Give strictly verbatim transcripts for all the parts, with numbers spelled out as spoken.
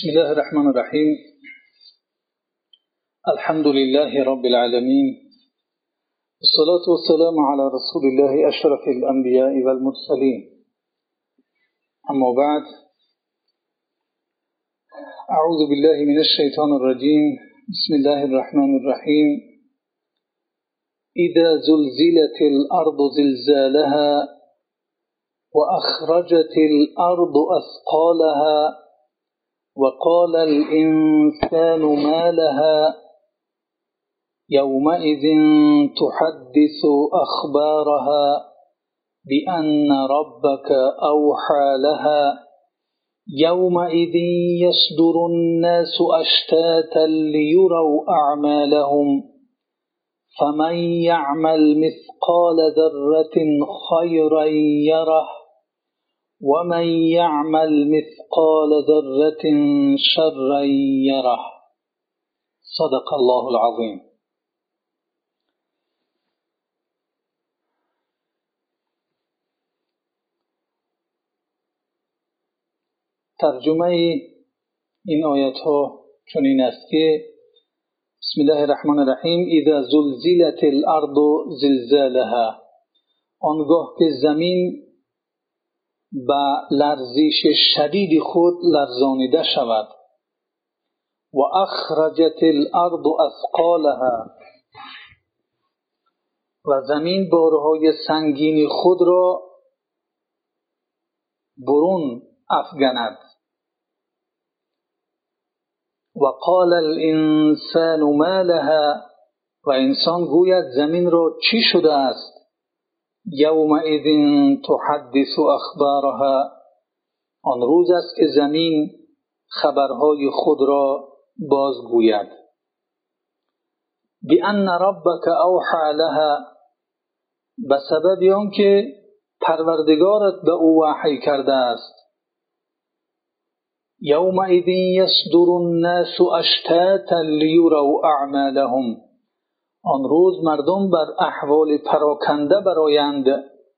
بسم الله الرحمن الرحيم. الحمد لله رب العالمين، والصلاة والسلام على رسول الله أشرف الأنبياء والمرسلين. أما بعد، أعوذ بالله من الشيطان الرجيم. بسم الله الرحمن الرحيم. إذا زلزلت الأرض زلزالها وأخرجت الأرض أثقالها وقال الإنسان ما لها يومئذ تحدث أخبارها بأن ربك أوحى لها يومئذ يصدر الناس أشتاتا ليروا أعمالهم فمن يعمل مثقال ذرة خيرا يره ومن يعمل مثقال ذرة شرا يره. صدق الله العظيم. ترجمه این آیات ها چنین است که بسم الله الرحمن الرحیم. اذا زلزلت الارض زلزالها، آنگاه که زمین با لرزش شدید خود لرزانیده شود. و اخرجت الارض اثقالها، و زمین بارهای سنگین خود را برون افگند. و قال الانسان ما لها، و انسان گوید زمین را چی شده است؟ یومئذ تحدث اخبارها، آن روز است که زمین خبرهای خود را بازگوید. بأن ربک اوحى لها، به سبب آنکه پروردگارت به او وحی کرده است. یومئذ یصدر الناس اشتاتا لیروا اعمالهم، آن روز مردم بر احوال پراکنده برآیند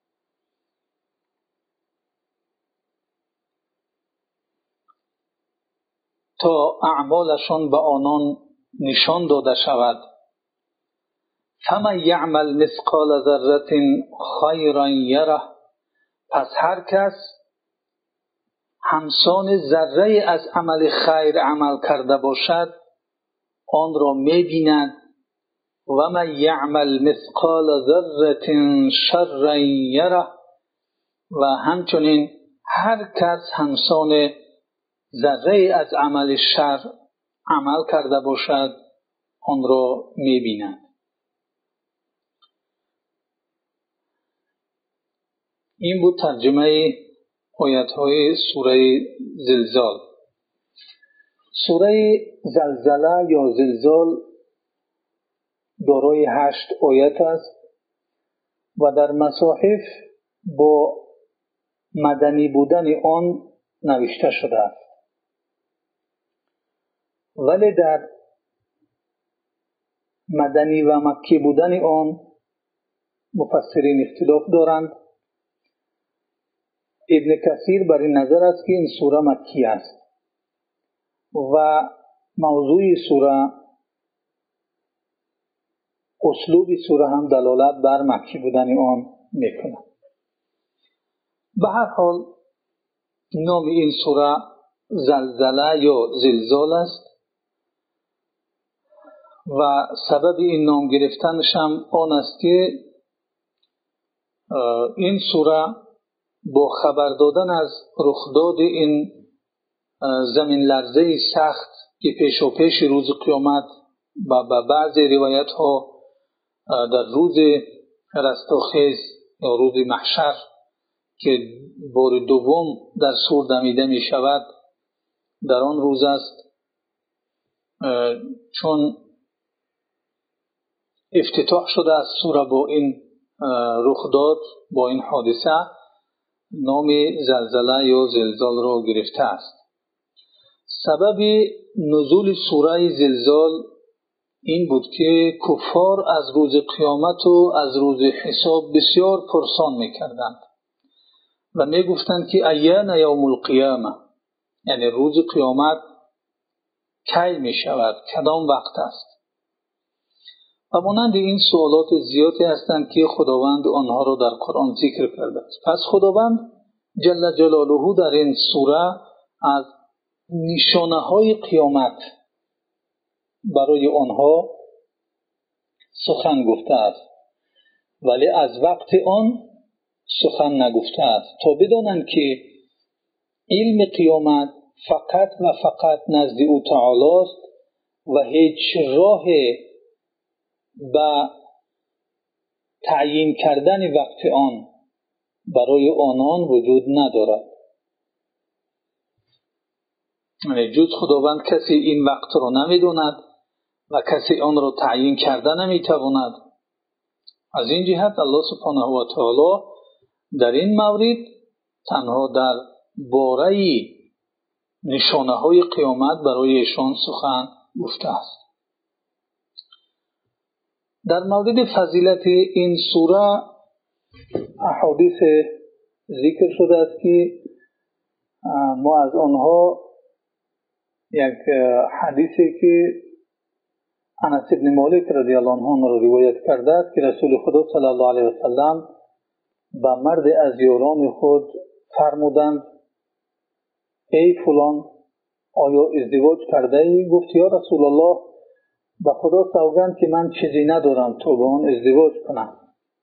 تا اعمالشان به آنان نشان داده شود. فمن یعمل مثقال ذره خیرا یره، پس هر کس همسان ذره از عمل خیر عمل کرده باشد آن را می‌بیند. و من یعمل مثقال ذره شرا یره، و همچنین هر کس همسان ذره از عمل شر عمل کرده باشد آن را می‌بیند. این بود ترجمه آیات‌های سوره زلزال. سوره زلزله یا زلزال دارای هشت آیت است و در مصاحف با مدنی بودن آن نوشته شده است، ولی در مدنی و مکی بودن آن مفسرین اختلاف دارند. ابن کثیر بر این نظر است که این سوره مکی است و موضوع سوره، اسلوب سوره هم دلالت بر مکی بودن آن میکند. به هر حال نام این سوره زلزله یا زلزال است و سبب این نام گرفتنش هم آن است که این سوره با خبر دادن از رخداد این زمین لرزه سخت که پیش و پیش روز قیامت و به بعضی روایت ها در روز رستاخیز یا روز محشر که بار دوم در سور دمیده می شود در آن روز است. چون افتتاح شده از سوره با این رخداد، با این حادثه، نام زلزله یا زلزال را گرفته است. سبب نزول سوره زلزال این بود که کفار از روز قیامت و از روز حساب بسیار پرسان می‌کردند و می‌گفتند که ایان یوم القیامه، یعنی روز قیامت کی می شود؟ کدام وقت است؟ و مانند این سوالات زیادی هستند که خداوند آنها را در قرآن ذکر کرده است. پس خداوند جل جلاله در این سوره از نشانه های قیامت برای آنها سخن گفته است، ولی از وقت آن سخن نگفته است، تا بدانند که علم قیامت فقط و فقط نزد او تعالی است و هیچ راه به تعیین کردن وقت آن برای آنان وجود ندارد. یعنی جز خداوند کسی این وقت را نمیداند و کسی آن را تعیین کرده نمیتواند. از این جهت الله سبحانه و تعالی در این مورد تنها در باره نشانه های قیامت برای ایشان سخن گفته است. در مورد فضیلت این سوره احادیث ذکر شده است که ما از آنها یک حدیثی که انس بن مالک رضی الله عنه را روایت کرده است که رسول خدا صلی الله علیه و سلم به مرد از یاران خود فرمودند ای فلان آیا ازدواج کرده ای؟ گفت یا رسول الله به خدا سوگند که من چیزی ندارم تا با آن ازدواج کنم.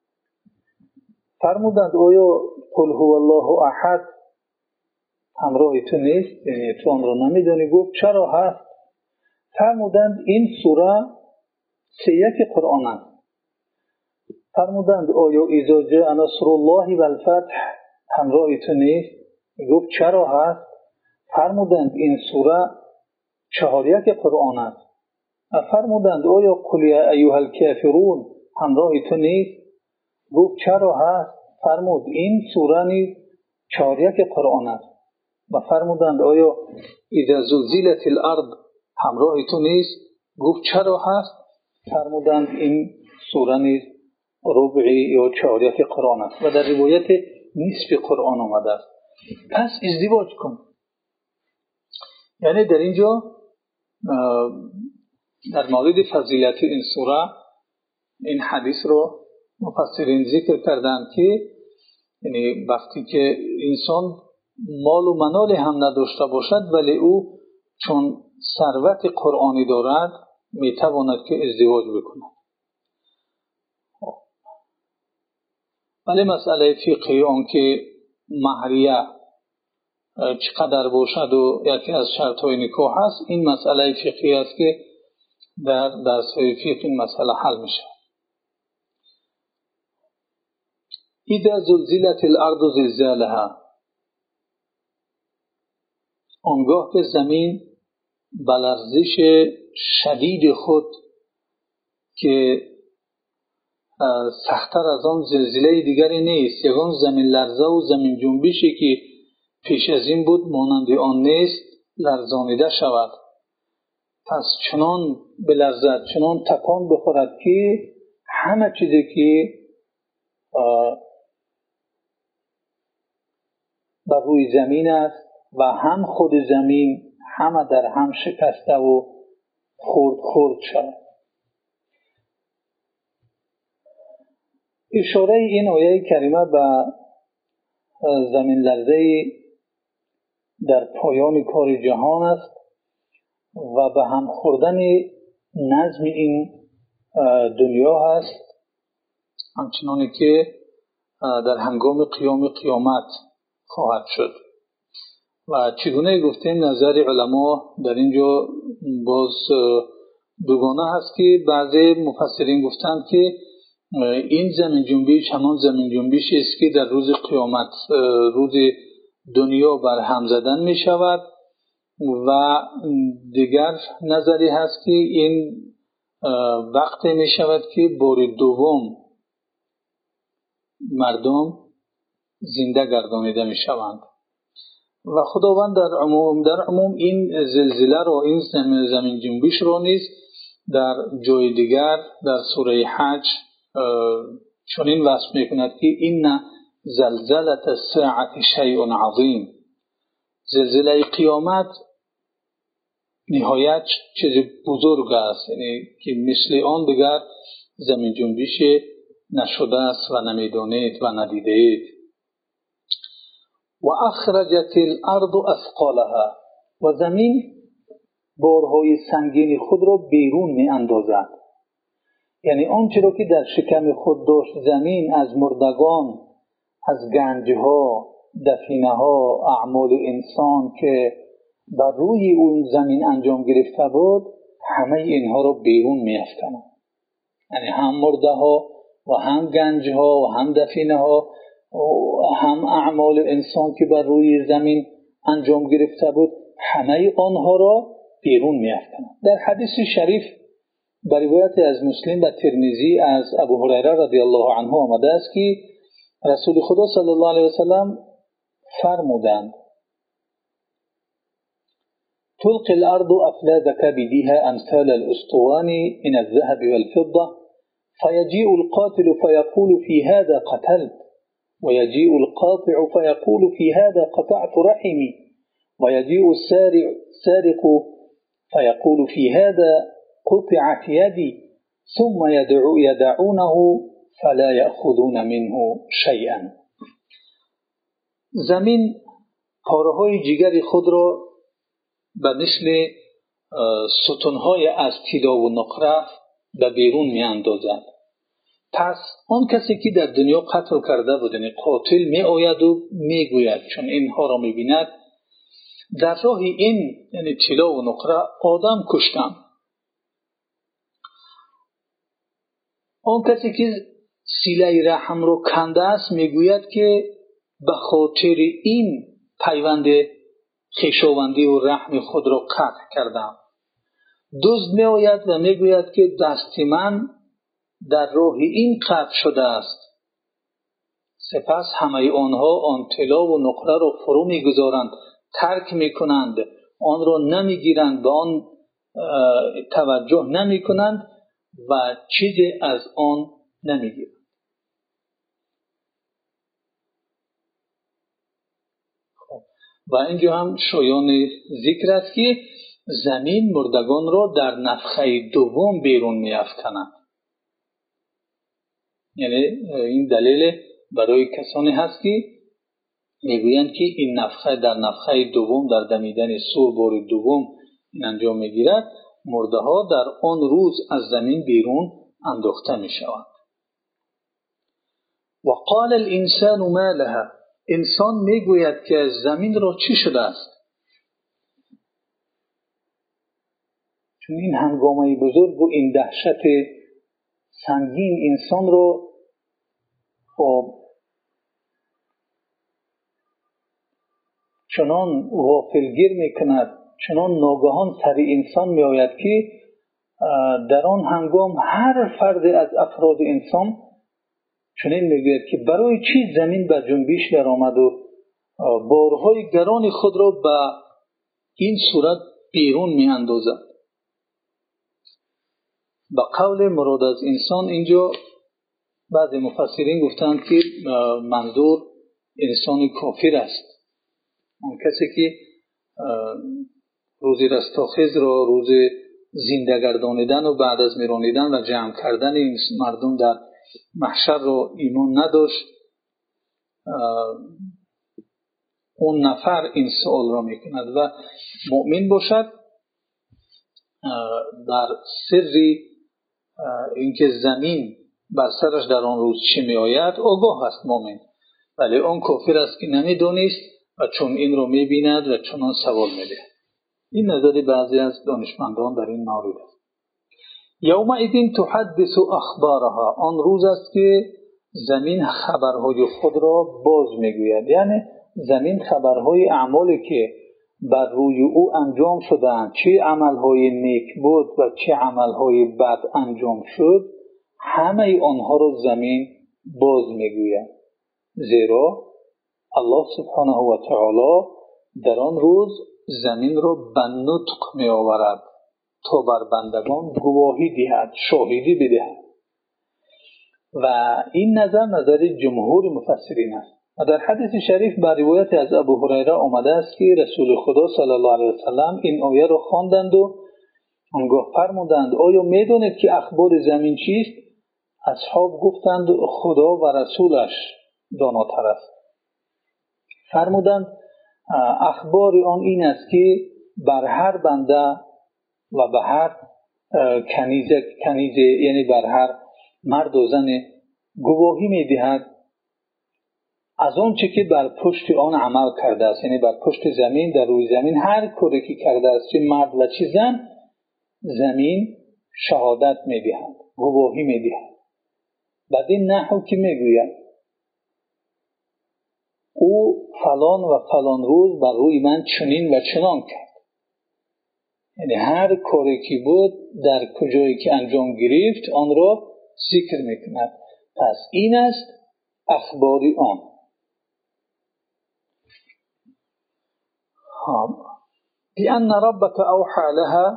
فرمودند آیا قل هو الله احد همراه تو نیست؟ یعنی تو آن را نمیدانی؟ گفت چرا هست؟ فرمودند این سوره سیاق قرآن است. فرمودند آیا اذا جاء نصر الله و الفتح همراه تو نیست؟ گفت چرا هست؟ فرمودند این سوره چهاریک قرآن است. فرمودند آیا قل یا ایها الکافرون همراه تو نیست؟ گفت چرا هست؟ فرمود این سوره نیز چهاریک قرآن است. و فرمودند آیا اذا زلزلت الارض همراه تو نیست؟ گفت چرا هست؟ فرمودند این سوره نیز ربعی یا چهاریک قرآن است و در روایت نصف قرآن آمده است. پس ازدواج کن. یعنی در اینجا در مورد فضیلت این سوره این حدیث رو مفسرین ذکر کردند که یعنی وقتی که انسان مال و منال هم نداشته باشد ولی او چون ثروت قرآنی دارد میتواند که ازدواج بکند. ولی مسئله فقهی آن که مهریه چقدر باشد و یکی از شرط‌های نکاح هست، این مسئله فقهی است که در درس‌های فقه این مسئله حل میشه. اذا زلزلت الارض زلزالها آنگاه که زمین به لرزش شدید خود که سخت‌تر از آن زلزله دیگری نیست، یگان زمین لرزه و زمین جنبشی که پیش از این بود مانند آن نیست لرزانیده شود، پس چنان بلرزد چنان تکان بخورد که همه چیزی که بر روی زمین است و هم خود زمین همه در هم شکسته و خورد خورد شود. اشاره این آیه کریمه به زمین لرزه در پایان کار جهان است و به هم خوردن نظم این دنیا هست، همچنانی که در هنگام قیام قیامت خواهد شد. و چگونه گفتیم نظر علما در اینجا باز دوگانه هست که بعضی مفسرین گفتند که این زمین جنبش همان زمین جنبشی است که در روز قیامت روز دنیا بر هم زدن می شود و دیگر نظری هست که این وقت می شود که بار دوم مردم زنده گردانیده می شوند و خداوند در عموم در عموم این زلزله را این زمین زمین جنبش را نیز در جای دیگر در سوره حج چنین وصف می کند که این زلزله الساعه شیء عظیم، زلزله قیامت نهایت چیز بزرگ است، یعنی که مثل آن دیگر زمین جنبش نشده است و نمیدانید و ندیدید. و اخرجت الارض اثقالها، و زمین بارهای سنگین خود را بیرون می اندازد. یعنی آنچه را که در شکم خود داشت زمین از مردگان، از گنجها، دفینه‌ها، اعمال انسان که بر روی اون زمین انجام گرفته بود، همه اینها را بیرون می‌افکند. یعنی هم مرده‌ها و هم گنجها و هم دفینه‌ها و هم اعمال انسان که بر روی زمین انجام گرفته بود، همه آنها را بیرون می‌افکند. در حدیث شریف بر روایت از مسلم و ترمذی از ابو هریره رضی الله عنه آمده است که رسول خدا صلی الله علیه و سلم فرمودند: تلقي الارض افلاذ كبدها امثال الاسطوان من الذهب والفضه فيجيء القاتل فيقول في هذا قتلت ويجيء القاطع فيقول في هذا قطعت رحمي ويجيء السارق فيقول في هذا قطعت يدي ثم يدعو يدعونه فلا يأخذون منه شيئا. زمین پاره‌های جگر خود را به مثل ستون‌های از طلا و نقره به بیرون می‌اندازد. پس آن کسی که در دنیا قتل کرده بود، یعنی قاتل می آید و می گوید چون اینها را می بیند در راه این، یعنی طلا و نقره آدم کشتم. آن کسی که صله رحم را کنده است می گوید که به خاطر این پیوند خویشاوندی و رحم خود را قطع کردم. دزد می آید و می گوید که دست من در راه این قطع شده است. سپس همه آنها آن طلا و نقره را فرو می گذارند، ترک می کنند، آن را نمی گیرند، به آن توجه نمی کنند و چیزی از آن نمی گیرند. و اینجا هم شایان ذکر است که زمین مردگان را در نفخه دوم بیرون می افکند. یعنی این دلیل برای کسانی هست که میگویند که این نفخه در نفخه دوم، در دمیدن سور بار دوم این انجام میگیرد، مرده ها در آن روز از زمین بیرون انداخته می شوند. و قال الانسان ما لها، انسان میگوید که زمین را چی شده است؟ چون این هنگامه بزرگ و این دهشت سنگین انسان را چنان غافلگیر میکند، چنان ناگهان سر انسان می آید که در آن هنگام هر فرد از افراد انسان چنین میگوید که برای چی زمین به جنبش در آمد و بارهای گران خود را به این صورت بیرون می اندازد. به قول مراد از انسان اینجا بعضی مفسرین گفتند که منظور انسان کافر است، اون کسی که روز رستاخیز را، روز زنده گردانیدن و بعد از میرانیدن و جمع کردن این مردم در محشر را ایمان نداشت، اون نفر این سوال را میکند و مؤمن باشد در سری اینکه زمین بر سرش در آن روز چه می آید آگاه است مؤمن، ولی اون کافر است که نمیدانست و چون این رو میبیند و چون آن سوال میده. این نظر بعضی از دانشمندان در این مورد است. یومئذ تحدث اخبارها، آن روز است که زمین خبرهای خود را باز میگوید. یعنی زمین خبرهای اعمالی که بر روی او انجام شدند، چه عملهای نیک بود و چه عملهای بد انجام شد، همه آنها را زمین باز میگوید. زیرا الله سبحانه و تعالی در آن روز زمین را به نطق می آورد تا بر بندگان گواهی دهد، شاهدی بدهد. و این نظر نظر جمهور مفسرین است. و در حدیث شریف بر روایت از ابو هریره آمده است که رسول خدا صلی الله علیه و سلم این آیه را خواندند و آنگاه فرمودند آیا میدانید که اخبار زمین چیست؟ اصحاب گفتند خدا و رسولش داناتر است. فرمودند اخبار آن این است که بر هر بنده و به هر کنیزه کنیزه یعنی بر هر مرد و زن گواهی می‌دهد از آن چه که بر پشت آن عمل کرده است، یعنی بر پشت زمین در روی زمین هر کاری که کرده است چه مرد و چه زن زمین شهادت می‌دهد، گواهی می‌دهد. بعد این نحو که میگوید او فلان و فلان روز بر روی من چنین و چنان کرد، یعنی هر کاری که بود در کجایی که انجام گرفت آن را ذکر میکند. پس این است اخباری آن. بأن ربك اوحى لها،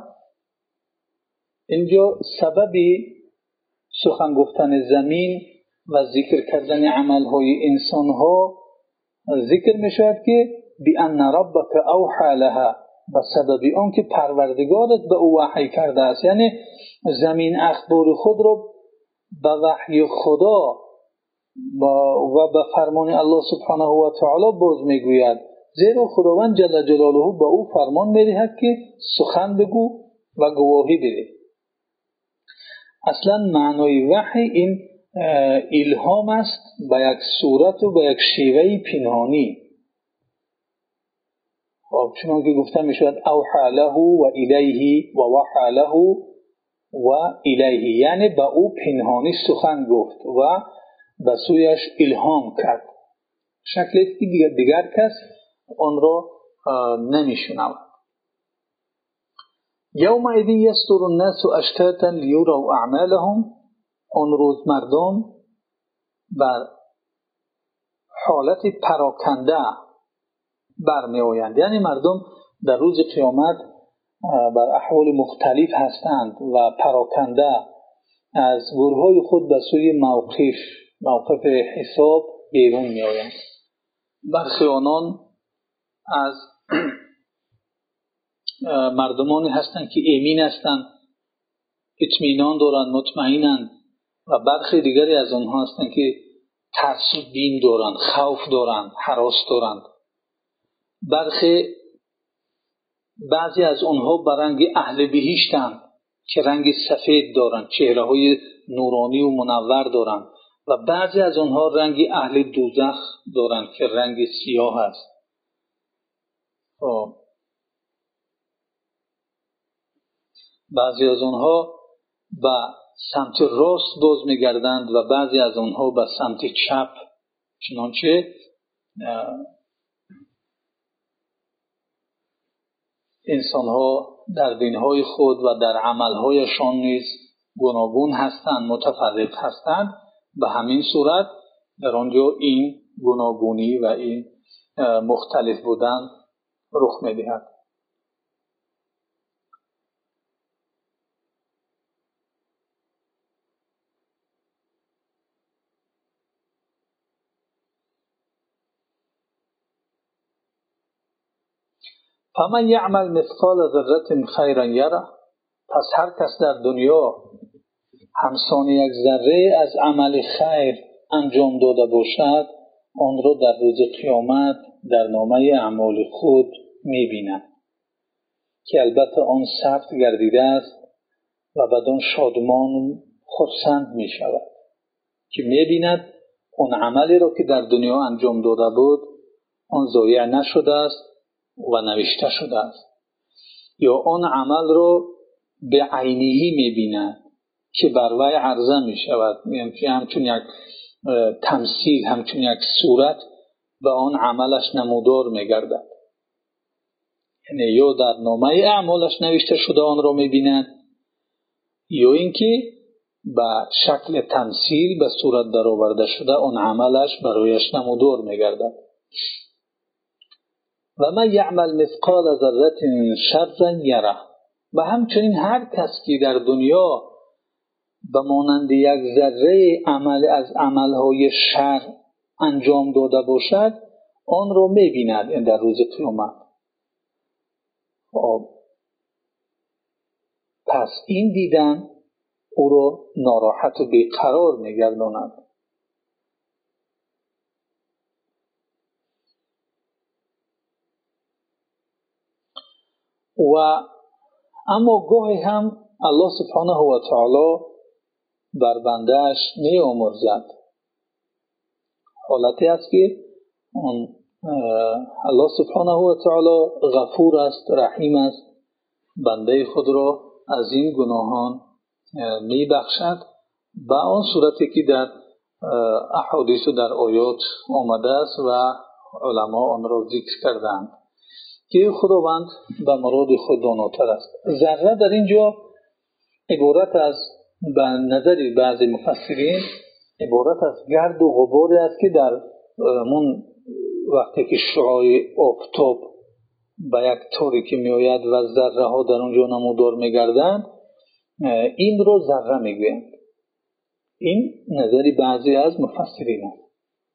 اینجا سببی سخن گفتن زمین و ذکر کردن عملهای انسانها ذکر می شود که بأن ربك اوحى لها، به سبب آن که پروردگارت به او وحی کرده است، یعنی زمین اخبار خود را به وحی خدا و به فرمان الله سبحانه و تعالی باز می گوید، زیرا خداوند جل جلاله به او فرمان می دهد که سخن بگو و گواهی بده. اصلا معنای وحی این الهام است به یک صورت و به یک شیوه پنهانی. خب چون که گفته می شود اوحى له و الیه و وحى له و الیه، یعنی به او پنهانی سخن گفت و به سویش الهام کرد، شکلی که دیگر, دیگر کس آن را نمی شنود. یومئذ یصدر الناس اشتاتا لیروا اعمالهم، آن روز مردم بر حالت پراکنده برمی آیند، یعنی مردم در روز قیامت بر احوال مختلف هستند و پراکنده از گروه‌های خود به سوی موقف موقف حساب بیرون می آیند. برخی آنان از مردمانی هستند که امین هستند، اطمینان دارند، مطمئنند، و برخی دیگری از آنها هستند که ترس و بیم دارند، خوف دارند، هراس دارند. برخی بعضی از آنها به رنگ اهل بهشتند که رنگ سفید دارند، چهره های نورانی و منور دارند، و بعضی از آنها رنگ اهل دوزخ دارند که رنگ سیاه است. بعضی از آنها به سمت راست باز می‌گردند و بعضی از آنها به سمت چپ، چنانچه انسان‌ها در دین‌های خود و در عمل‌هایشان نیز گوناگون هستند، متفرق هستند. به همین صورت در آنجا این گوناگونی و این مختلف بودن رخ می‌دهد. فمن یعمل مثقال ذره خیرا یره، پس هر کس در دنیا همسان یک ذره از عمل خیر انجام داده باشد آن را در روز قیامت در نامه اعمال خود می‌بیند که البته آن ثبت گردیده است و بدان شادمان خرسند می‌شود که می‌بیند آن عملی را که در دنیا انجام داده بود آن ضایع نشده است و نوشته شده است، یا آن عمل را به عینی می‌بیند که بر وی عرضه می‌شود، یعنی همچون یک تمثیل، همچون یک صورت به آن عملش نمودار می‌گردد. یعنی یا در نامه اعمالش نوشته شده آن را می‌بیند، یا اینکه به شکل تمثیل به صورت درآورده شده آن عملش برایش نمودار می‌گردد. و من یعمل مثقال ذره شرا یره، و همچنین هر کس که در دنیا به مانند یک ذره عمل از عملهای شر انجام داده باشد آن را می‌بیند در روز قیامت. پس این دیدن او را ناراحت و بیقرار می‌گرداند. و اما گاهی هم الله سبحانه و تعالی بر بنده‌اش می‌آمرزد. حالتی است که الله سبحانه و تعالی غفور است، رحیم است، بنده خود را از این گناهان می‌بخشد به آن صورتی که در احادیث و در آیات آمده است و علما آن را ذکر کردند که خداوند به مراد خود داناتر است. ذره در اینجا عبارت از به نظر بعضی مفسرین عبارت از گرد و غباری است که در من وقتی که شعاع آفتاب به یک تاریکی می آید و ذره ها در اونجا نمودار می گردند، این رو ذره می گویند. این نظر بعضی از مفسرین است.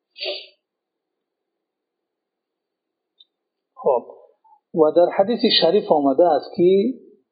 خب و در حدیث شریف آمده است که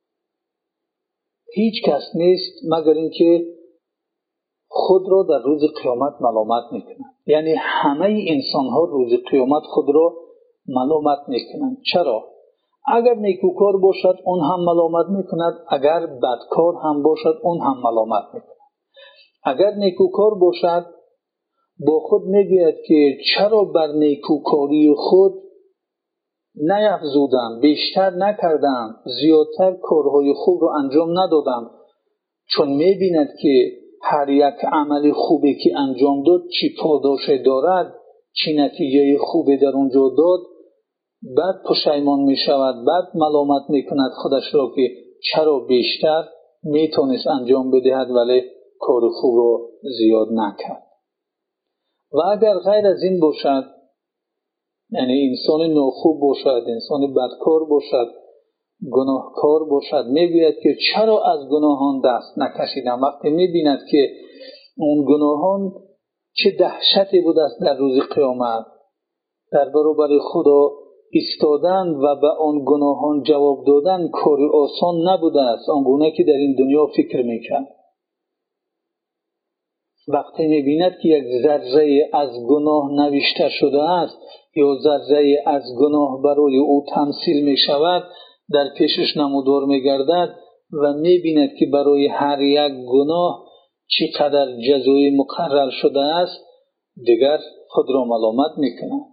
هیچ کس نیست مگر اینکه خود را در روز قیامت ملامت میکنند. یعنی همه انسان ها روز قیامت خود را ملامت میکنند. چرا؟ اگر نیکوکار باشد اون هم ملامت میکند، اگر بدکار هم باشد اون هم ملامت میکند. اگر نیکوکار باشد با خود میگوید که چرا بر نیکوکاری خود نیفزودم، بیشتر نکردم، زیادتر کارهای خوب رو انجام ندادم، چون میبیند که هر یک عمل خوبی که انجام داد چی پاداشی دارد، چی نتیجه خوبی در اونجا داد، بعد پشیمان میشود، بعد ملامت میکند خودش را که چرا بیشتر میتونست انجام بدهد ولی کار خوب رو زیاد نکرد. و اگر غیر از این باشد، یعنی انسان ناخوب باشد، انسان بدکار باشد، گناهکار باشد، میگوید که چرا از گناهان دست نکشیدم، وقتی میبیند که اون گناهان چه دهشتی بود است در روز قیامت، در برابر خدا ایستادن و به آن گناهان جواب دادن کاری آسان نبوده است، آنگونه که در این دنیا فکر میکرد. وقتی میبیند که یک ذره از گناه نوشته شده است یا ذره از گناه برای او تمثیل میشود، در پیشش نمودار میگردد و میبیند که برای هر یک گناه چقدر جزای مقرر شده است، دیگر خود را ملامت میکند.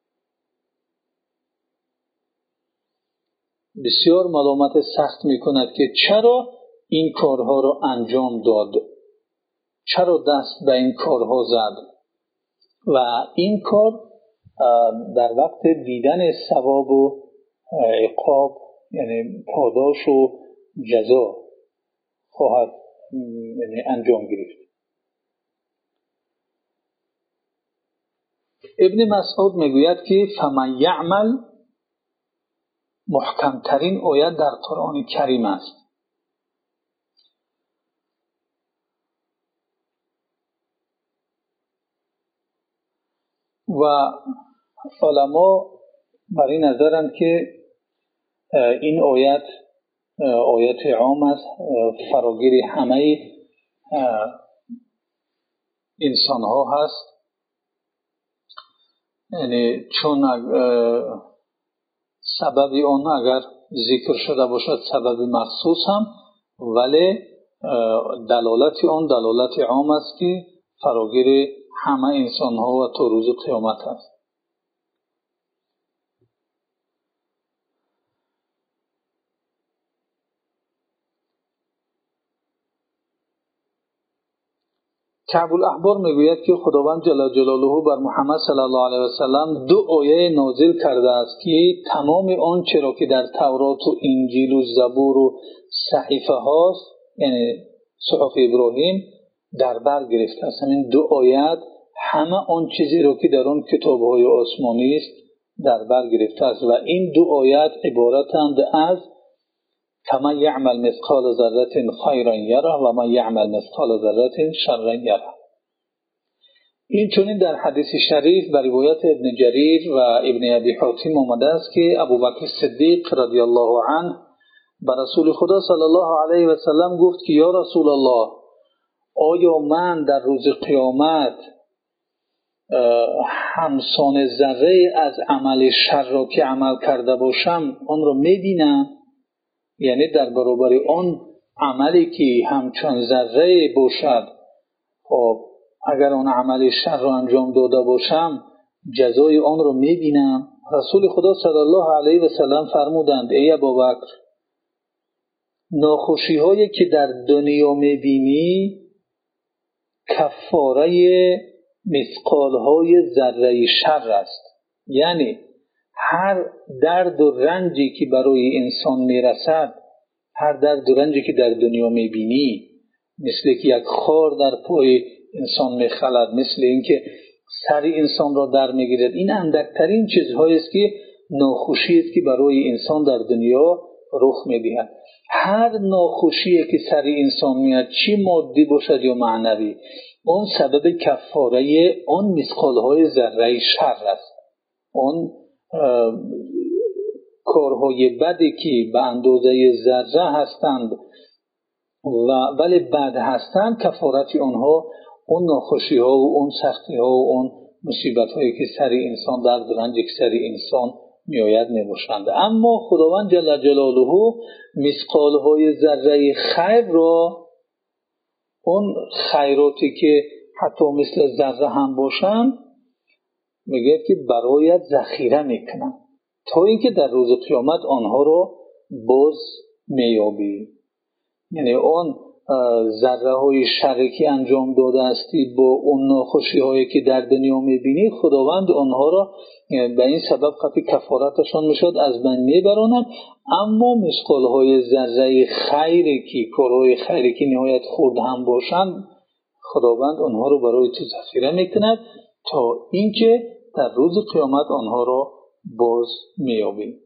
بسیار ملامت سخت میکند که چرا این کارها را انجام داد، چرا دست به این کارها زد. و این کار در وقت دیدن ثواب و عقاب، یعنی پاداش و جزا خواهد یعنی انجام گرفت. ابن مسعود میگوید که فمن یعمل محکمترین آیت در قرآن کریم است. و علما بر این نظرند که این آیت آیت عام است، فراگیر همه انسان ها هست. یعنی چون سبب آن اگر ذکر شده باشد سبب مخصوص هم، ولی دلالت آن دلالت عام است که فراگیر همه انسان ها و تا روز قیامت است. کعب الاحبار میگوید که خداوند جل جلاله بر محمد صلی الله علیه و سلم دو آیه نازل کرده است که تمام آنچه را که در تورات و انجیل و زبور و صحیفه هاست، یعنی صحف ابراهیم، در بر گرفته است. همین دو آیت همه آن چیزی را که در آن کتاب‌های آسمانی است در بر گرفته است. و این دو آیت عبارتند از فمن یعمل مثقال ذره خیرا یره و من یعمل مثقال ذره شرا یره. این چنین در حدیث شریف بر روایت ابن جریر و ابن ابی حاتم آمده است که ابوبکر صدیق رضی الله عنه به رسول خدا صلی الله علیه و سلم گفت که یا رسول الله، آیا من در روز قیامت همسان ذره از عمل شر را که عمل کرده باشم آن را می‌بینم؟ یعنی در برابر آن عملی که همچون ذره باشد، خب اگر آن عمل شر را انجام داده باشم جزای آن را می‌بینم؟ رسول خدا صلی الله علیه و سلم فرمودند ای ابوبکر، ناخوشی‌هایی که در دنیا می‌بینی کفاره مثقال‌های ذره شر است. یعنی هر درد و رنجی که برای انسان میرسد، هر درد و رنجی که در دنیا میبینی، مثل که یک خار در پای انسان میخلد، مثل اینکه سر انسان را در میگیرد، این اندکترین چیزهایی است که ناخوشی است که برای انسان در دنیا رخ میدهد. هر ناخوشی که سر انسان میاد، چی مادی باشد یا معنوی، اون سبب کفاره آن مثقال‌های ذره شر است. آن کارهای بدی که به اندازه ذره هستند و ولی بد هستند، کفارت آنها اون ناخوشی ها و اون سختی ها و اون مصیبت هایی که سر انسان، درد و رنجی که سر انسان میآید میباشند. اما خداوند جل جلاله مثقال های ذره خیر را، اون خیراتی که حتی مثل ذره هم باشند، میگه که برایت ذخیره میکنن تا اینکه در روز قیامت آنها رو باز میابی. یعنی آن ذره های شری که انجام داده استی با اون ناخوشی هایی که در دنیا میبینی، خداوند آنها را به این سبب قطعی کفارتشان میشد از بین میبرانند. اما مثقال های ذره خیری که کارهای خیری که نهایت خرد هم باشند، خداوند آنها رو برای تو ذخیره میکند تا اینکه در روز قیامت آنها را باز میابی.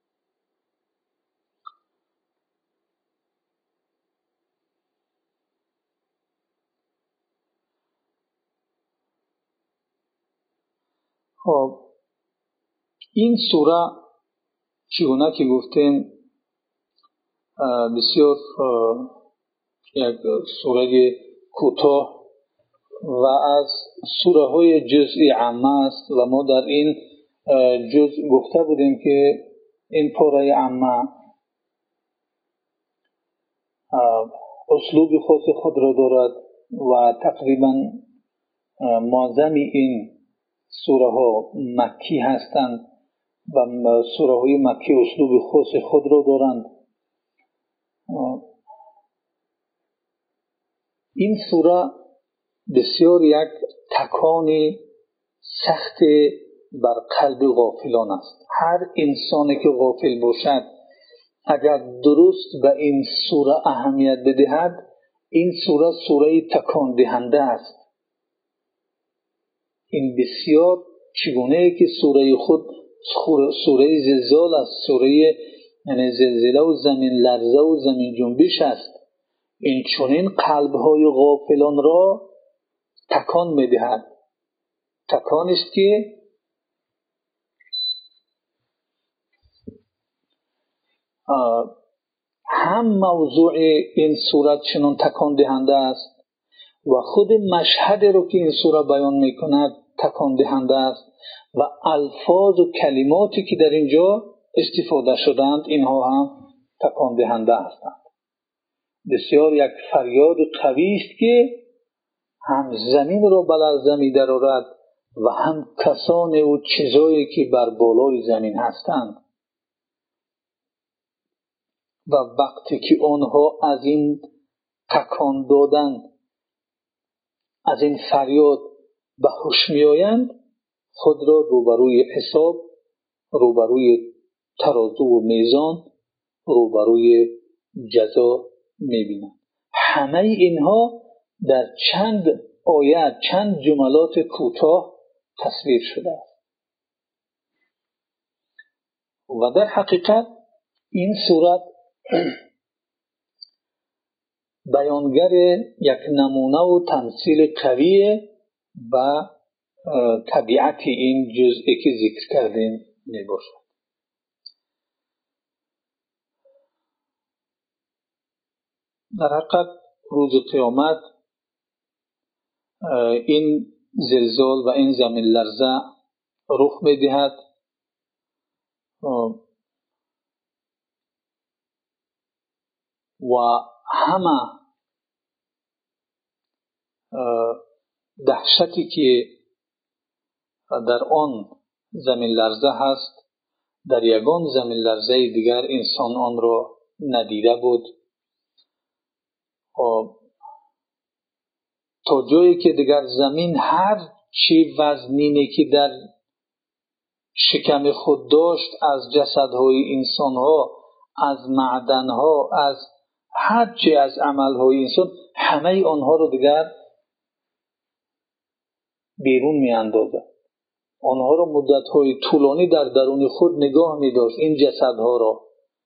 خب این سوره چگونه که گفتیم بسیار یک سوره کوتاه و از سوره های جزئی عامه است و ما در این جزء گفته بودیم که این پاره عامه اسلوب خاص خود را دارد و تقریبا معظم این سوره ها مکی هستند و سوره های مکی اسلوب خاص خود را دارند. این سوره بسیار یک تکان سخت بر قلب غافلان است. هر انسانی که غافل باشد اگر درست به این سوره اهمیت بدهد، این سوره سوره تکان دهنده است. این بسیار چگونه که سوره خود سوره زلزال است، سوره یعنی زلزله و زمین لرزه و زمین جنبش است. این چنین قلب‌های غافلان را تکان می‌دهد. تکان است که هم موضوع این سوره چنان تکان دهنده است و خود مشهد رو که این سوره بیان می‌کند تکان دهنده است و الفاظ و کلماتی که در اینجا استفاده شدند اینها هم تکان دهنده هستند. بسیار یک فریاد قوی است که هم زمین را بلرزه می‌دارد و هم کسان و چیزایی که بر بالای زمین هستند. و وقتی که آنها از این تکان دادن، از این فریاد به هوش می‌آیند، خود را روبروی حساب، روبروی ترازو و میزان، روبروی جزا می‌بینند. همه اینها در چند آیه، چند جملات کوتاه تصویر شده است. و در حقیقت این سورت بیانگر یک نمونه و تمثیل قوی و طبیعت این جزئی که ذکر کردیم می باشد. در حقیقت روز قیامت این زلزال و این زمین لرزه رخ می دهد و همه دهشتی که در آن زمین لرزه هست در یگان زمین لرزه دیگر انسان آن را ندیده بود تا جایی که دیگر زمین هر چی وزنینی که در شکم خود داشت از جسدهای انسانها، از معدنها، از هر چی از عملهای انسان، همه آنها رو دیگر بیرون می اندازد. آنها رو مدت‌های طولانی در درون خود نگاه می داشت، این جسدها را،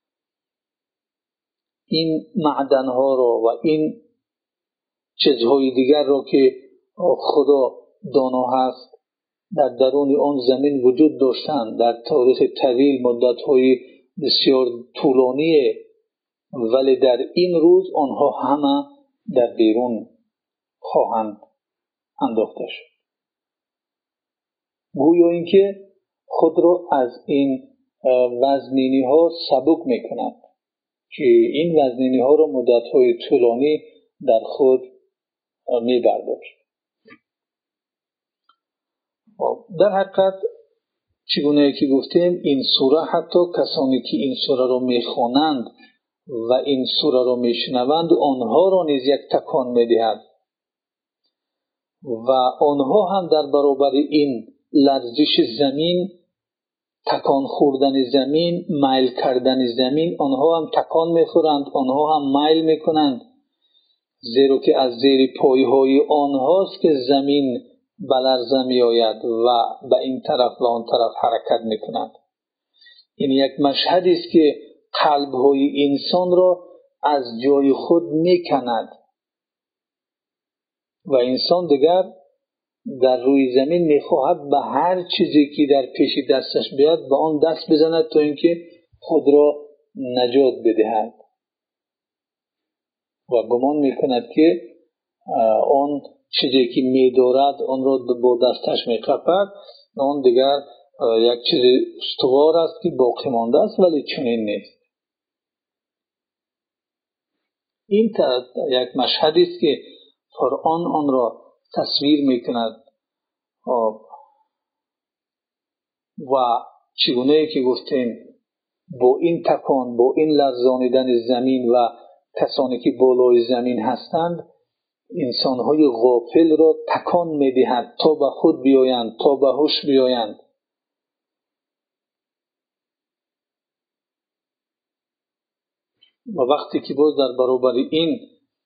این معدنها را و این چیزهای دیگر را که خدا دانا هست در درون آن زمین وجود داشتند در تاریخ طویل، مدت‌های بسیار طولانی، ولی در این روز آنها همه در بیرون خواهند انداخته شد. گویا اینکه خود را از این وزنینی ها سبک میکند که این وزنینی ها را مدت‌های طولانی در خود میبرداشت. در حقیقت چگونه که گفتیم این سوره حتی کسانی که این سوره را میخوانند و این سوره را میشنوند آنها را نیز یک تکان میدهد و آنها هم در برابر این لرزش زمین، تکان خوردن زمین، میل کردن زمین، آنها هم تکان میخورند، آنها هم میل میکنند، زیرا که از زیر پایهای آنهاست که زمین بلرزه می آید و به این طرف و آن طرف حرکت می کند. این یک مشهدی است که قلب‌های انسان را از جای خود می کند و انسان دیگر در روی زمین می خواهد به هر چیزی که در پیش دستش بیاد به آن دست بزند تا اینکه خود را نجات بدهد و گمان می کند که آن چیزی که می دارد آن را با دستش می قپد، آن دیگر یک چیز استوار است که باقی مانده است، ولی چنین نیست. این یک مشهدی است که قرآن آن را تصویر می کند و چگونه که گفتیم با این تکان، با این لرزانیدن زمین و کسانی که بالای زمین هستند انسان‌های غافل را تکان می‌دهد تا به خود بیایند، تا به هوش بیایند. و وقتی که باز در برابر این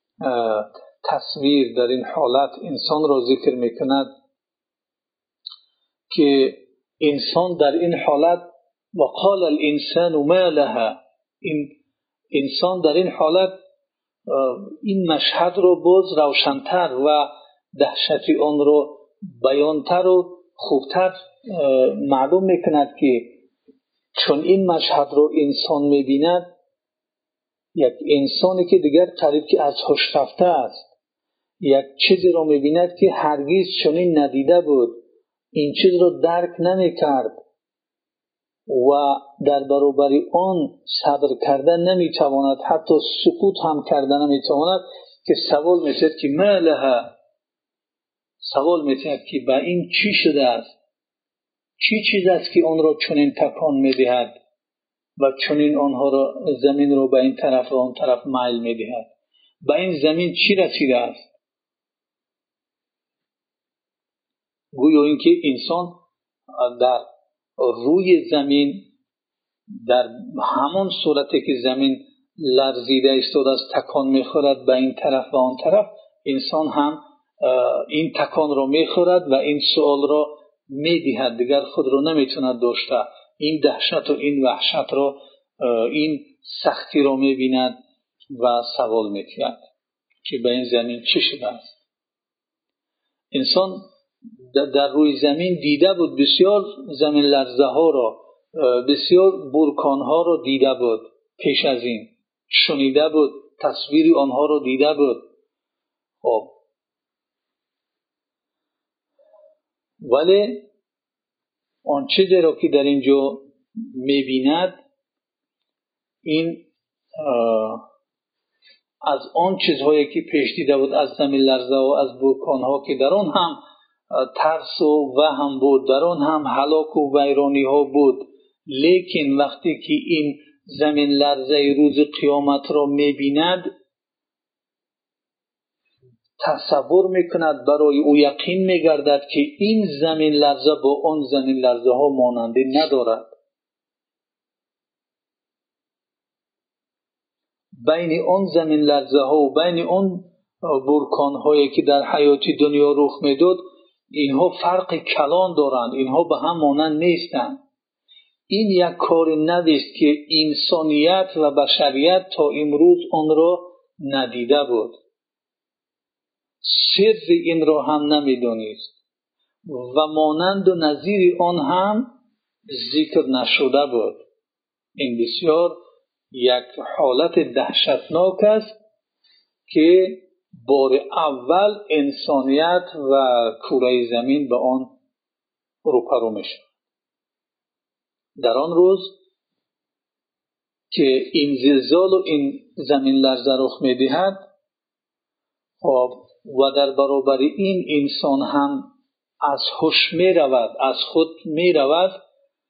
تصویر در این حالت انسان را ذکر می‌کند که انسان در این حالت و قال الانسان ما لها، این انسان در این حالت این مشهد رو باز روشن‌تر و دهشت آن رو بیان‌تر و خوبتر معلوم می‌کند که چون این مشهد رو انسان می‌بیند، یک انسانی که دیگر قریب که از هوش رفته است، یک چیزی رو می‌بیند که هرگز چنین ندیده بود، این چیز رو درک نمی‌کرد و در برابر آن صبر کردن نمی‌تواند، حتی سکوت هم کردن نمی‌تواند که سوال می‌کند که ما لها، سوال می‌کند که به این چی شده است، چی چیز است که آن را چنین تکان می‌دهد و چنین آنها را زمین رو به این طرف و آن طرف میل می‌دهد، به این زمین چی رسیده است؟ گویا اینکه انسان در روی زمین در همان صورتی که زمین لرزیده ایستاده است تکان می‌خورد به این طرف و آن طرف، انسان هم این تکان را می‌خورد و این سؤال را می‌دهد، دیگر خود را نمی‌تواند داشته، این دهشت و این وحشت را، این سختی را می‌بیند و سوال می‌کند که به این زمین چه شده است. انسان در روی زمین دیده بود، بسیار زمین لرزه ها را، بسیار برکان ها را دیده بود، پیش از این شنیده بود، تصویری آنها را دیده بود. خب ولی آنچه را که در اینجا می‌بیند، این از آن چیزهایی که پیش دیده بود، از زمین لرزه و از برکان‌ها که در آن هم ترس و وهم بود، در آن هم هلاک و ویرانی ها بود، لیکن وقتی که این زمین لرزه روز قیامت را می‌بیند، تصور میکند، برای او یقین میگردد که این زمین لرزه با آن زمین لرزه ها ماننده ندارد. بین آن زمین لرزه ها و بین آن برکان هایی که در حیات دنیا رخ میداد، اینها فرق کلان دارند، اینها به هم مانند نیستند. این یک کار نویست که انسانیت و بشریت تا امروز آن را ندیده بود، سر این را هم نمیدانست و مانند و نظیر آن هم ذکر نشده بود. این بسیار یک حالت دهشتناک است که بار اول انسانیت و کره زمین به آن روبرو میشود. در آن روز که این زلزال و این زمین لرزه رخ میدهد، و در برابر این انسان هم از هوش می رود، از خود می رود،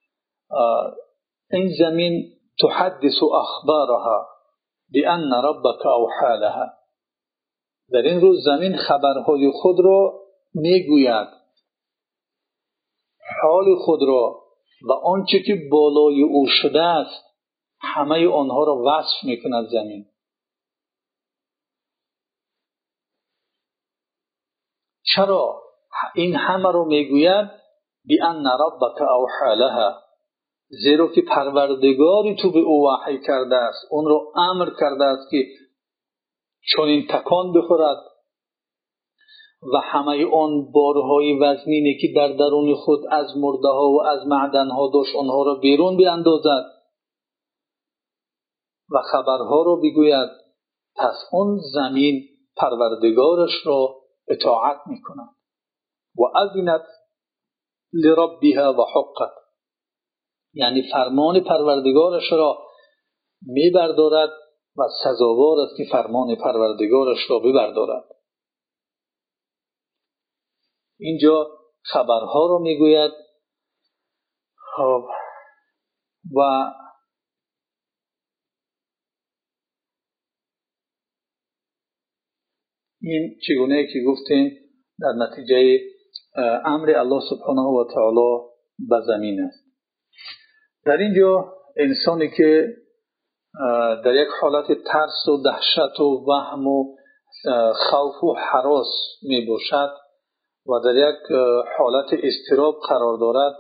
این زمین تحدث اخبارها بان ربک اوحی لها. در این روز زمین خبرهای خود را می گوید، حال خود را و آنچه که بالای او شده است همه آنها را وصف می کند زمین. چرا این همه رو میگوید؟ بان ربک اوحی لها، زیرا که پروردگاری تو به او وحی کرده است، اون رو امر کرده است که چون این تکان بخورد و همه آن بارهای وزنینی که در درون خود از مرده ها و از معدن ها داشت آنها را بیرون بیاندازد و خبرها را بگوید. پس اون زمین پروردگارش را اطاعت میکند و اذنت لربها و حقت، یعنی فرمان پروردگارش را میبردارد و سزاوار است که فرمان پروردگارش را ببردارد. اینجا خبرها را میگوید و این چگونه که گفتیم در نتیجه امر الله سبحانه و تعالی به زمین است. در اینجا انسانی که در یک حالت ترس و دهشت و وهم و خوف و هراس می باشد و در یک حالت اضطراب قرار دارد،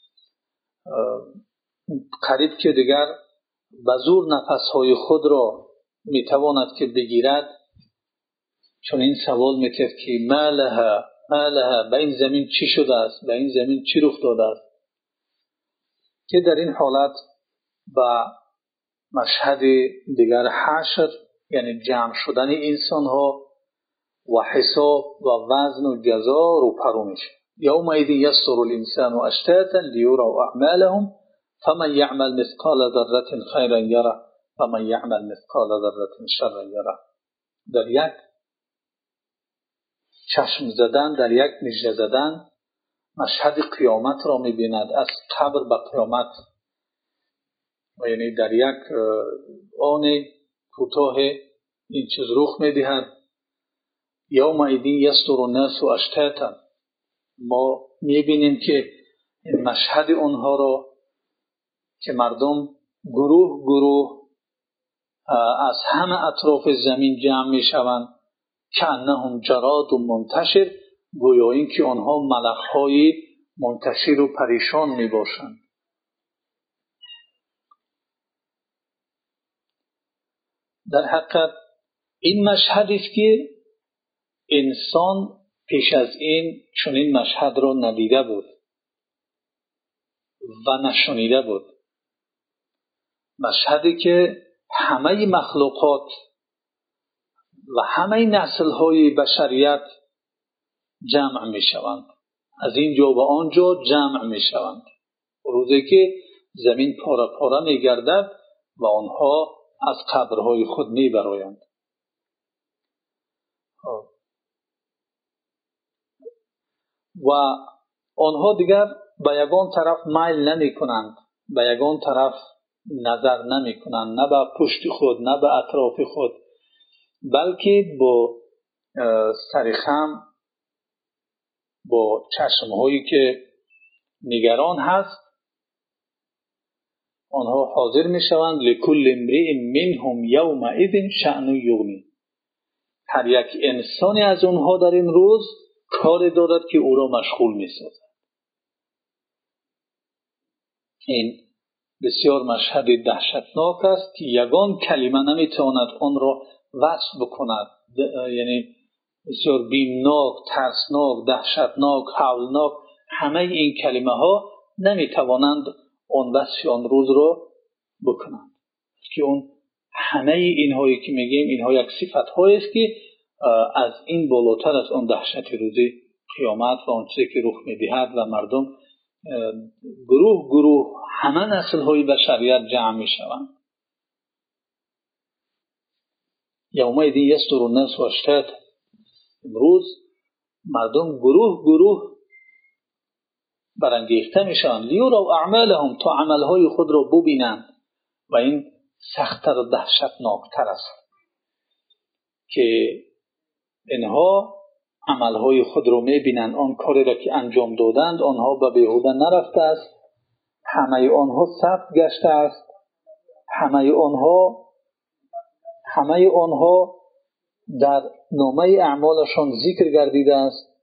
قریب که دیگر به زور نفسهای خود را می تواند که بگیرد، چون این سوال میکرد که ما لها ما لها، به این زمین چی شده است، به این زمین چی رخ داده است، که در این حالت به مشهد دیگر حشر، یعنی جمع شدن انسان ها و حساب و وزن و جزا روبرو میشه. یومئذ یصدر الانسان اشتاتا لیروا اعمالهم فمن یعمل مثقال ذره خیرا یره فمن یعمل مثقال ذره شرا یره. در یک چشم زدن، در یک نژه زدن مشهد قیامت را می‌بیند، از قبر به قیامت، و یعنی در یک آن کوتاه این چیز رخ می‌دهد. یومئذ یصدر الناس اشتاتا، ما می‌بینیم که این مشهد آنها را که مردم گروه گروه از همه اطراف زمین جمع می‌شوند، کأنهم جراد منتشر، گویا این که آنها ملخ‌های منتشر و پریشان میباشند. در حقیقت این مشهدی است که انسان پیش از این چنین مشهد را ندیده بود و نشنیده بود. مشهدی که همه مخلوقات و همه نسل‌های بشریت جمع می‌شوند، از این جا و آنجا جمع می‌شوند، روزی که زمین پاره پاره می‌گردد و آنها از قبرهای خود می‌برآیند. و آنها دیگر به یگان طرف میل نمی‌کنند، به یگان طرف نظر نمی‌کنند، نه به پشت خود نه به اطراف خود، بلکه با سرخم، با چشم‌هایی که نگران هست، آنها حاضر می‌شوند. لکل امرئ منهم یومئذ شأن یغنی. هر یک انسانی از آنها در این روز کار دارد که او را مشغول می‌سازد. این بسیار مشهد دهشتناک است که یگان کلمه نمی‌تواند آن را وصف بکند. یعنی بسیار بیمناک، ترسناک، دهشتناک، هولناک، همه این کلمه ها نمی‌توانند آن وصف آن روز را بکنند، که اون همه اینهایی که میگیم اینها یک صفت هایی است که از این بالاتر از آن دهشت روز قیامت و آن چیزی که رخ می‌دهد و مردم گروه گروه همه نسل های بشریت جمع می‌شوند. یومئذ یصدر الناس اشتاتا. امروز مردم گروه گروه برانگیخته میشوند لیروا اعمالهم، تا عملهای خود را ببینند. و این سخت‌تر و دهشتناکتر است که اینها عملهای خود را میبینند، آن کاری را که انجام دادند آنها به بیهوده نرفته است، همه آنها ثبت گشته است، همه آنها همه آنها در نامه اعمالشان ذکر گردیده است.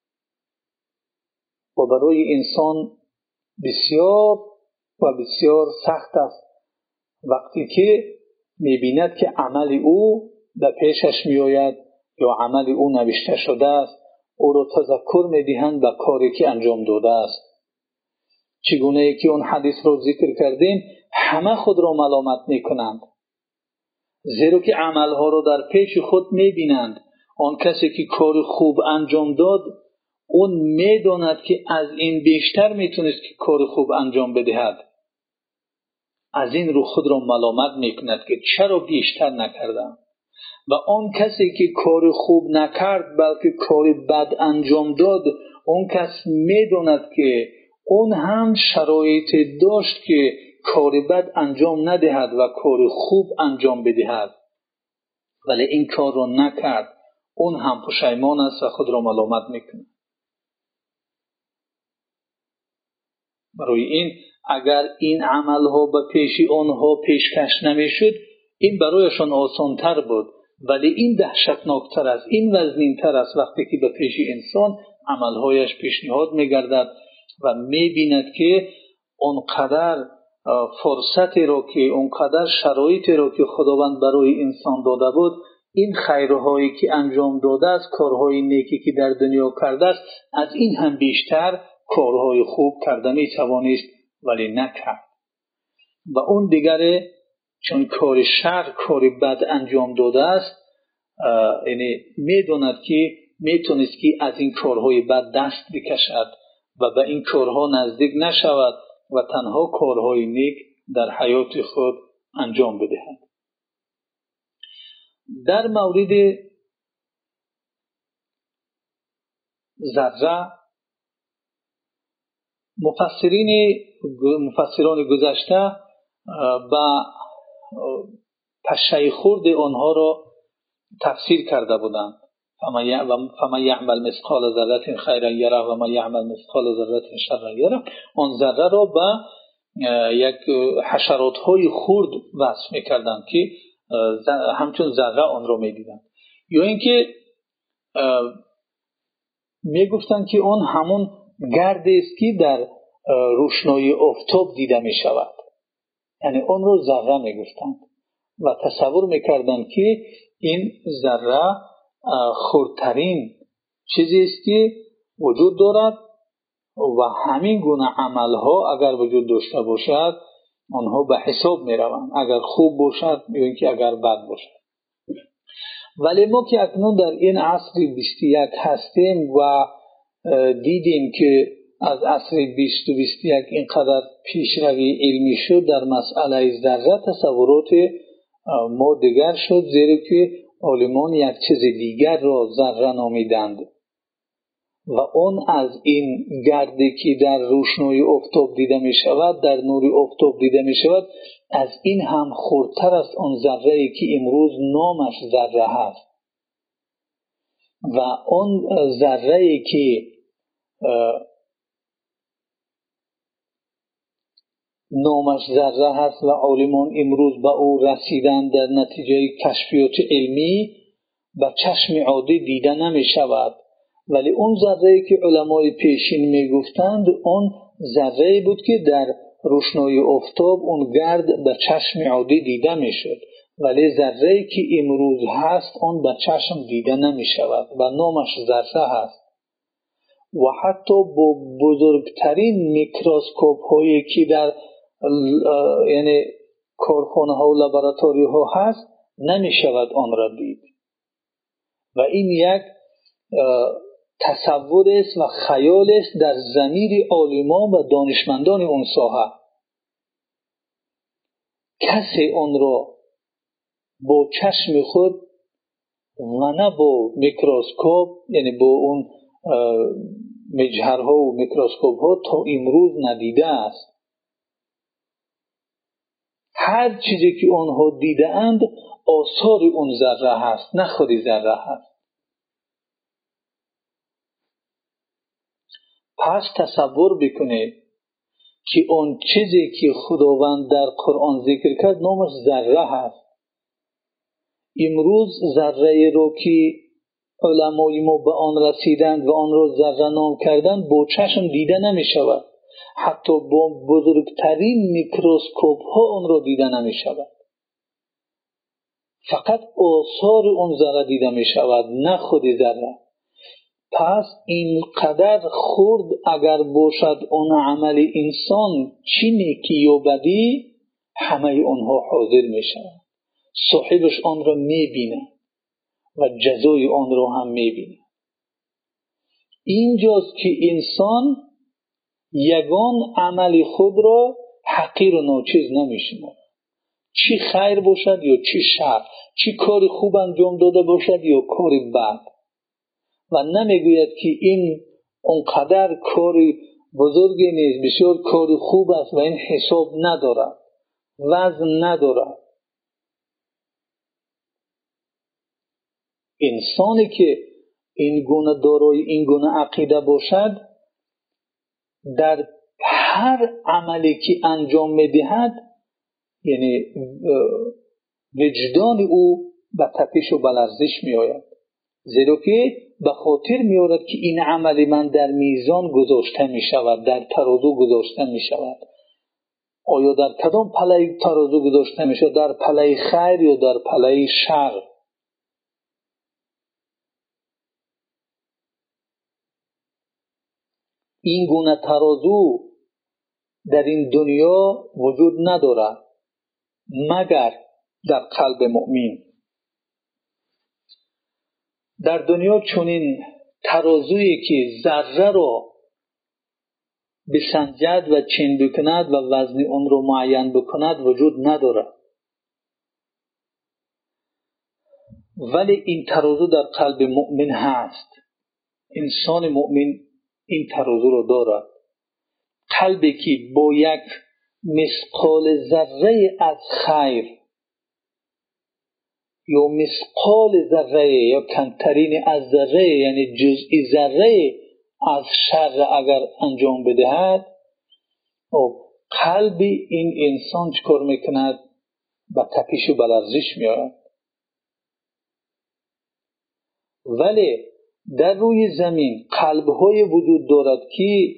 و برای انسان بسیار و بسیار سخت است وقتی که می‌بیند که عمل او به پیشش می‌آید یا عمل او نوشته شده است، او را تذکر می‌دهند به کاری که انجام داده است. چگونه که اون حدیث را ذکر کردیم، همه خود را ملامت می‌کنند، زیرا که عملها را در پیش خود می‌بینند. آن کسی که کار خوب انجام داد، اون می‌داند که از این بیشتر می‌تونست که کار خوب انجام بدهد، از این رو خود را ملامت می‌کند که چرا بیشتر نکردم. و آن کسی که کار خوب نکرد بلکه کار بد انجام داد، اون کس می‌داند که اون هم شرایط داشت که کار بد انجام ندهد و کار خوب انجام بدهد، ولی این کار را نکرد. اون هم پشیمان است و خود را ملامت می‌کند. برای این اگر این عملها به پیش آنها پیشکش نمی‌شد، این برایشان آسان‌تر بود، ولی این دهشتناکتر است، این وزنین‌تر است وقتی که به پیش انسان عملهایش پیشنهاد می‌گردد و می‌بیند که اونقدر فرصتی را که اونقدر شرایطی را که خداوند برای انسان داده بود، این خیرهایی که انجام داده است، کارهای نیکی که در دنیا کرده است، از این هم بیشتر کارهای خوب کرده می‌توانست ولی نکرد. و اون دیگر چون کار شر، کار بد انجام داده است، یعنی می‌داند که می‌تونست که از این کارهای بد دست بکشد و به این کارها نزدیک نشود و تنها کارهای نیک در حیات خود انجام بدهد. در مورد ذره، مفسرین مفسران گذشته با پشه خورد آنها را تفسیر کرده بودند. فمن یعمل مثقال ذره خیرا یره و من یعمل مثقال ذره شرا یره. آن ذره را به یک حشرات های خرد وصف میکردند که همچون ذره آن را میدیدند، یا اینکه میگفتند که آن همون گردی است که در روشنایی آفتاب دیده می شود، یعنی آن را ذره میگفتند و تصور میکردند که این ذره خردترین چیزی است که وجود دارد و همین گونه عملها اگر وجود داشته باشد آنها به حساب می روند، اگر خوب باشد یا اینکه اگر بد باشد. ولی ما که اکنون در این عصر بیست و یک هستیم و دیدیم که از عصر بیست و بیست و یک اینقدر پیشروی علمی شد در مسئله ذره، تصورات ما دیگر شد، زیرا که عالمان یک چیز دیگر را ذره نامیدند و اون از این گردی که در روشنایی آفتاب دیده می شود، در نور آفتاب دیده می شود، از این هم خردتر است آن ذره‌ای که امروز نامش ذره هست. و اون ذره‌ای که نامش ذره هست و عالمان امروز به او رسیدن در نتیجه کشفیات علمی، به چشم عادی دیده نمی شود. ولی اون ذره‌ای که علمای پیشین می گفتند اون ذره‌ای بود که در روشنایی آفتاب اون گرد به چشم عادی دیده می شد، ولی ذره‌ای که امروز هست اون به چشم دیده نمی شود و نامش ذره هست. و حتی با بزرگترین میکروسکوپ هایی که در یعنی کارخانه ها و لابراتوری ها هست نمی شود آن را دید. و این یک تصور است و خیال است در ضمیر عالمان و دانشمندان اون ساحه. کسی آن را با چشم خود و نه با میکروسکوپ، یعنی با اون مجهرها و میکروسکوپ ها، تا امروز ندیده است. هر چیزی که آنها دیده اند آثار اون ذره هست، نه خودی ذره هست. پس تصور بکنید که اون چیزی که خداوند در قرآن ذکر کرد نامش ذره هست. امروز ذره رو که علمای ما به آن رسیدند و آن را ذره نام کردند با چشم دیده نمی شود. حتی با بزرگترین میکروسکوپ ها آن را دیده نمی شود. فقط آثار اون ذره دیده می شود، نه خود ذره. پس اینقدر خرد اگر باشد اون عمل انسان، چی نیکی یا بدی، همه اونها حاضر می شود. صاحبش آن را می بیند و جزای آن را هم می بیند. اینجاست که انسان یگان عمل خود را حقیر و ناچیز نمی شمارد. چی خیر باشد یا چی شر، چی کار خوب انجام داده باشد یا کار بد، و نمیگوید که این اونقدر کار بزرگی نیست، بسیار کار خوب است و این حساب ندارد، وزن ندارد. انسانی که این گونه دارای این گونه عقیده باشد، در هر عملی که انجام میدهد یعنی وجدان او به تپش و بلرزش می آید، زیرا که به خاطر می آورد که این عمل من در میزان گذاشته می شود، در ترازو گذاشته می شود. آیا در کدام پله ترازو گذاشته می شود؟ در پله خیر یا در پله شر؟ این گونه ترازو در این دنیا وجود ندارد مگر در قلب مؤمن. در دنیا چنین ترازویی که ذره را بسنجد و چین بکند و وزن اون را معین بکند وجود ندارد. ولی این ترازو در قلب مؤمن هست. انسان مؤمن این ترازو را دارد. قلبی که با یک مثقال ذره از خیر یا مثقال ذره یا کمترین از ذره، یعنی جزئی ذره از شر اگر انجام بدهد، قلب این انسان چکار میکند؟ به تپش و بلرزش میآید. ولی در روی زمین قلب‌های وجود دارد که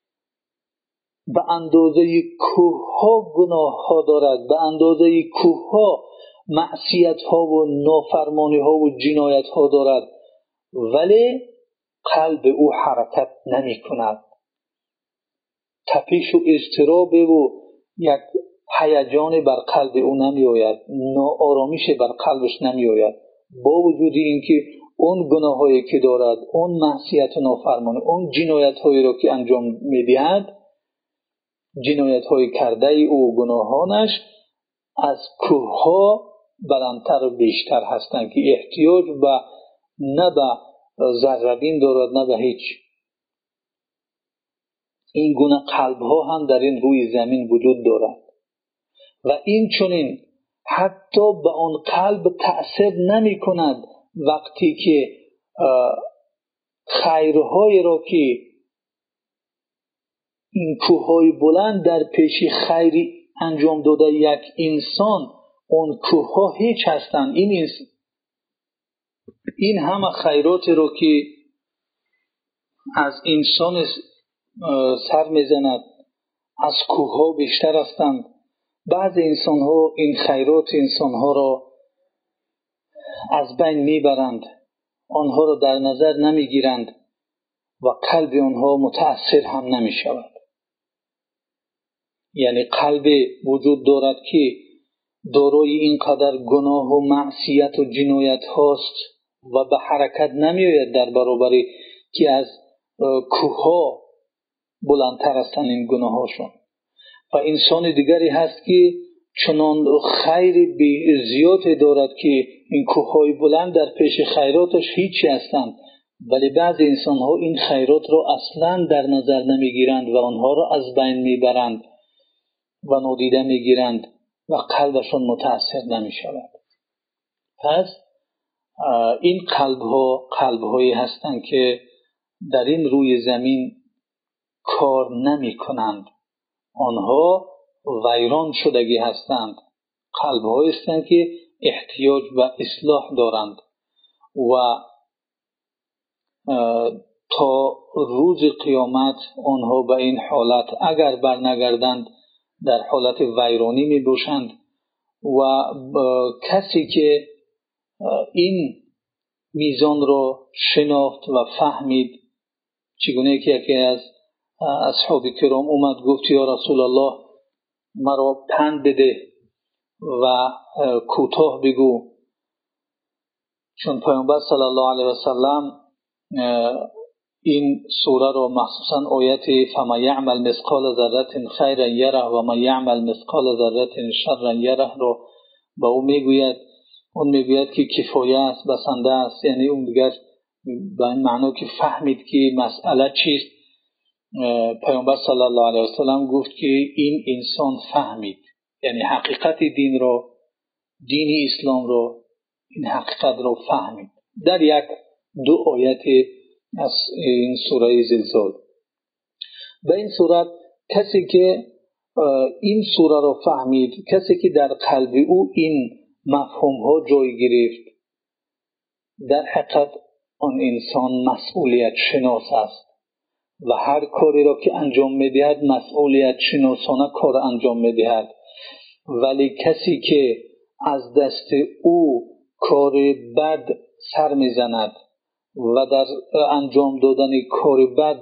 به اندازه کوه‌ها گناه‌ها دارد، به اندازه کوه‌ها معصیت‌ها و نافرمانی‌ها و جنایت‌ها دارد، ولی قلب او حرکت نمی کند، تپش و اضطراب و یک هیجان بر قلب او نمی آید، ناآرامیش بر قلبش نمی آید، با وجود اینکه اون گناهایی که دارد، اون معصیت و نافرمانی، اون جنایت هایی را که انجام میدهد، جنایت های کرده او، گناهانش از کوه ها بلندتر و بیشتر هستند که احتیاج به نه به ذره‌بین دارد نه به هیچ. این گونه قلب ها هم در این روی زمین وجود دارد و این چنین حتی به آن قلب تأثیر نمی کند وقتی که خیرهای را که این کوههای بلند در پیش خیری انجام داده یک انسان، اون کوهها هیچ هستند. این این همه خیرات را که از انسان سر میزند از کوهها بیشتر هستند. بعض انسان ها این خیرات انسان ها را از بین میبرند، آنها را در نظر نمیگیرند و قلب آنها متأثر هم نمی شود. یعنی قلب وجود دارد که دارای اینقدر گناه و معصیت و جنایت هاست و به حرکت نمی آید در برابری که از کوهها بلندتر هستند این گناه هاشون. و انسان دیگری هست که چنان خیر زیاد دارد که این کوههای بلند در پیش خیراتش هیچی هستند، ولی بعضی انسان ها این خیرات را اصلا در نظر نمی گیرند و آنها را از بین می برند و نادیده می گیرند و قلبشون متأثر نمی شود. پس این قلب ها قلب هایی هستند که در این روی زمین کار نمی کنند، آنها ویران شدگی هستند. قلب هایی هستند که احتیاج به اصلاح دارند و تا روز قیامت آنها به این حالت اگر برنگردند در حالت ویرانی می باشند. و کسی که این میزان را شناخت و فهمید، چگونه که یکی از اصحاب کرام اومد گفت یا رسول الله مرا پند بده و کوتاه بگو، چون پیامبر صلی الله علیه و سلم این سوره را مخصوصا آیت فمن یعمل مثقال ذره خیرا یره و من یعمل مثقال ذره شرا یره را به او میگوید. اون میگوید که کفایه است، بسنده است، یعنی اون دیگر به این معنی که فهمید که مسئله چیست. پیامبر صلی الله علیه و سلم گفت که این انسان فهمید، یعنی حقیقت دین را، دین اسلام را، این حقیقت را فهمید در یک دو آیت از این سوره زلزال. به این صورت کسی که این سوره را فهمید، کسی که در قلب او این مفهوم ها جای گرفت، در حقیقت آن انسان مسئولیت شناس است و هر کاری را که انجام می‌دهد مسئولیت شناسانه کار انجام می‌دهد. ولی کسی که از دست او کار بد سر می‌زند و در انجام دادن کار بد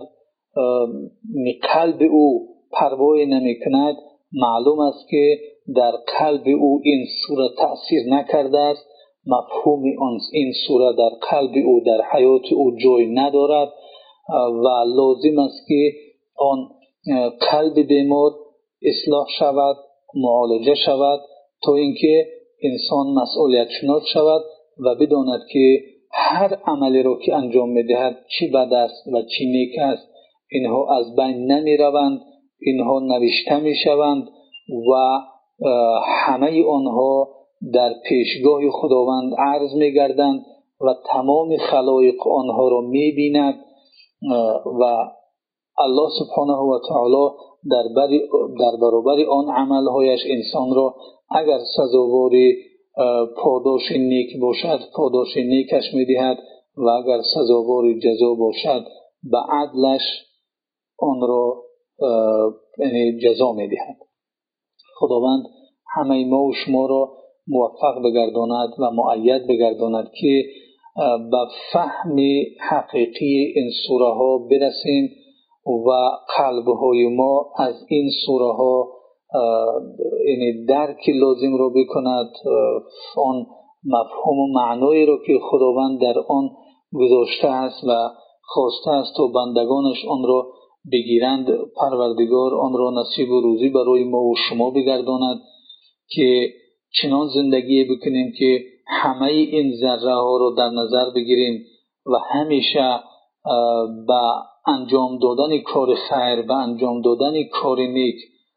قلب او پروایی نمی‌کند، معلوم است که در قلب او این سوره تأثیر نکرده است، مفهوم این سوره در قلب او، در حیات او جای ندارد و لازم است که آن قلب بیمار اصلاح شود، معالجه شود تا اینکه انسان مسئولیت شناس شود و بداند که هر عملی را که انجام می‌دهد چی بد است و چی نیک است، اینها از بین نمی روند، اینها نوشته می شوند و همه آنها در پیشگاه خداوند عرض می گردند و تمام خلایق آنها را می بیند و الله سبحانه و تعالی در, در برابر آن عملهایش انسان را اگر سزاوار پاداش نیک باشد پاداش نیکش می دهد و اگر سزاوار جزا باشد به عدلش آن را یعنی جزا می دهد. خداوند همه ما و شما را موفق بگرداند و مؤید بگرداند که به فهم حقیقی این سوره ها برسیم و قلب‌های ما از این سوره ها یعنی درک لازم رو بکند، آن مفهوم و معنایی رو که خداوند در آن گذاشته است و خواسته است و بندگانش آن را بگیرند. پروردگار آن را نصیب و روزی برای ما و شما بگرداند که چنان زندگی بکنیم که همه این ذره ها رو در نظر بگیریم و همیشه به انجام دادن کار خیر، به انجام دادن کار نیک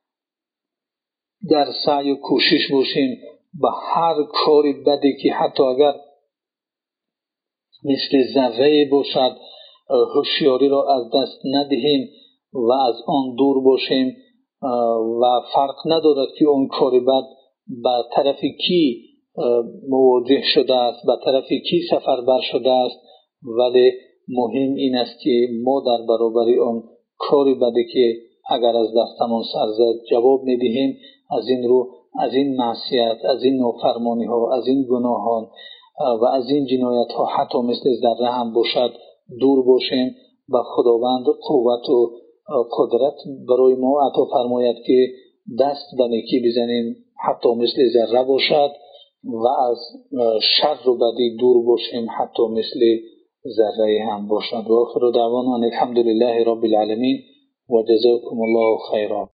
در سعی و کوشش باشیم. به هر کار بدی که حتی اگر مثل ذره باشد هوشیاری را از دست ندهیم و از آن دور باشیم و فرق ندارد که اون کار بد به طرف کی مواجه شده است، به طرف کی سفربر شده است، ولی مهم این است که ما در برابر آن کار بدی که اگر از دستمان سر زد جواب میدهیم. از این رو از این معصیت، از این نافرمانی ها، از این گناهان و از این جنایت ها حتی مثل ذره هم باشد دور باشیم. و خداوند قوت و قدرت برای ما عطا فرماید که دست به نیکی بزنیم حتی مثل ذره باشد و از شر و بدی دور باشیم حتی مثل ذره هم باشد. و آخر دعوانا الحمدلله رب العالمین و جزاکم الله خیرا.